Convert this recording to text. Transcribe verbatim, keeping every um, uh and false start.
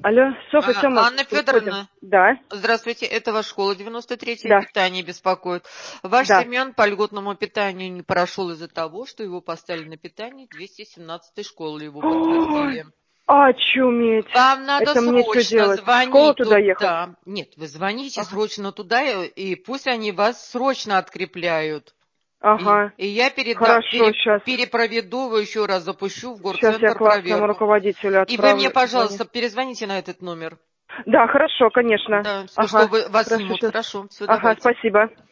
Алло, Софья, А, Тёма, Анна выходим. Федоровна, Да, здравствуйте, это ваша школа девяносто третье да, питание беспокоит. Ваш да. Семен по льготному питанию не прошел из-за того, что его поставили на питание двести семнадцатой школы, его Ой, подтвердили. очуметь. Вам надо Это мне что срочно делать? В школу звонить туда ехать? туда. Нет, вы звоните Ага, срочно туда, и, и пусть они вас срочно открепляют. И, ага. и я переда, Хорошо, пере, сейчас. перепроведу, еще раз запущу в Сейчас я горцентр классному проверку. руководителю И вы мне, отправлю. Звони. пожалуйста, перезвоните на этот номер. Да, хорошо, конечно. Да, что Ага, вы, вас хорошо, снимут. сейчас. Хорошо, все, Ага, давайте. спасибо.